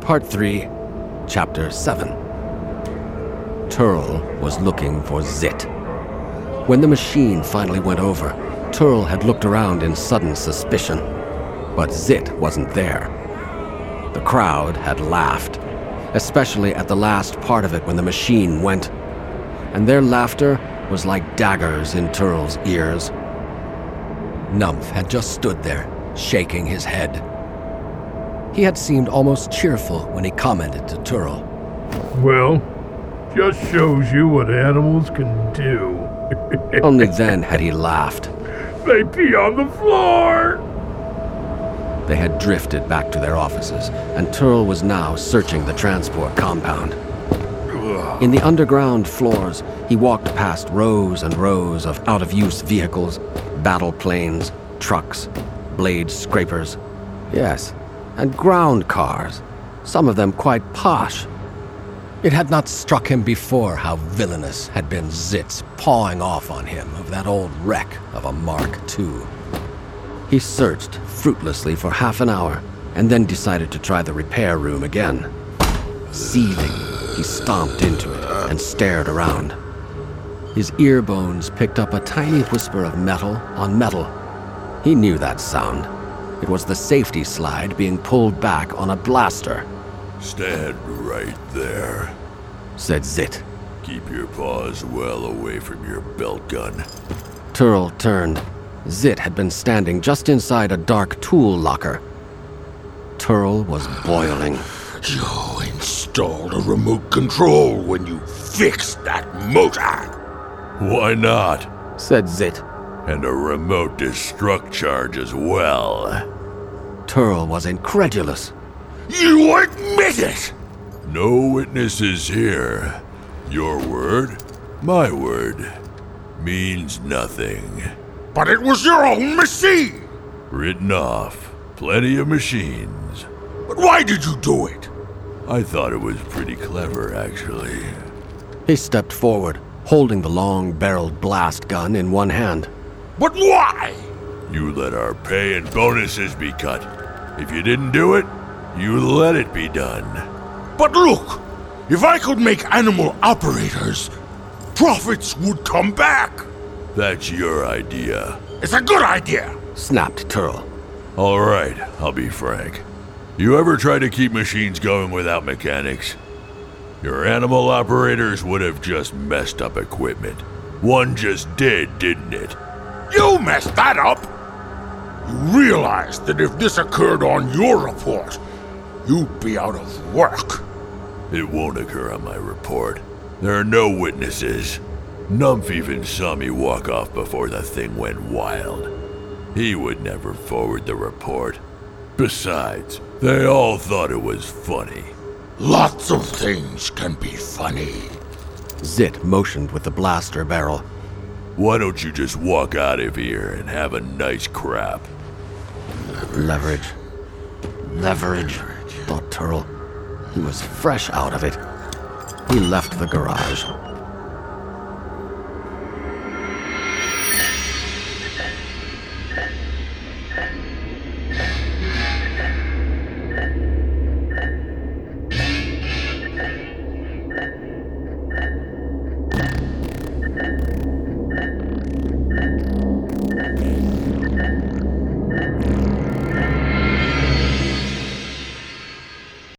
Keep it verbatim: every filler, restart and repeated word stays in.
Part three, Chapter seven. Turl was looking for Zit. When the machine finally went over, Turl had looked around in sudden suspicion, but Zit wasn't there. The crowd had laughed, especially at the last part of it when the machine went, and their laughter was like daggers in Turl's ears. Numph had just stood there, shaking his head. He had seemed almost cheerful when he commented to Turl. Well, just shows you what animals can do. Only then had he laughed. They pee on the floor! They had drifted back to their offices, and Turl was now searching the transport compound. In the underground floors, he walked past rows and rows of out-of-use vehicles, battle planes, trucks, blade scrapers. Yes, and ground cars, some of them quite posh. It had not struck him before how villainous had been Zit's pawing off on him of that old wreck of a Mark two. He searched fruitlessly for half an hour, and then decided to try the repair room again. Seething, he stomped into it and stared around. His ear bones picked up a tiny whisper of metal on metal. He knew that sound. It was the safety slide being pulled back on a blaster. "Stand right there," said Zit. "Keep your paws well away from your belt gun." Turl turned. Zit had been standing just inside a dark tool locker. Turl was boiling. "You installed a remote control when you fixed that motor." "Why not?" said Zit. "And a remote destruct charge as well." Turl was incredulous. "You admit it!" "No witnesses here. Your word, my word, means nothing." "But it was your own machine!" "Written off. Plenty of machines." "But why did you do it?" "I thought it was pretty clever, actually." He stepped forward, holding the long-barreled blast gun in one hand. "But why?" "You let our pay and bonuses be cut. If you didn't do it, you let it be done." "But look, if I could make animal operators, profits would come back." "That's your idea." "It's a good idea," snapped Turl. "All right, I'll be frank. You ever try to keep machines going without mechanics? Your animal operators would have just messed up equipment. One just did, didn't it?" "You messed that up! You realize that if this occurred on your report, you'd be out of work." "It won't occur on my report. There are no witnesses. Numph even saw me walk off before the thing went wild. He would never forward the report. Besides, they all thought it was funny." "Lots of things can be funny." Zit motioned with the blaster barrel. "Why don't you just walk out of here and have a nice crap?" Leverage. Leverage, thought Turl. He was fresh out of it. He left the garage.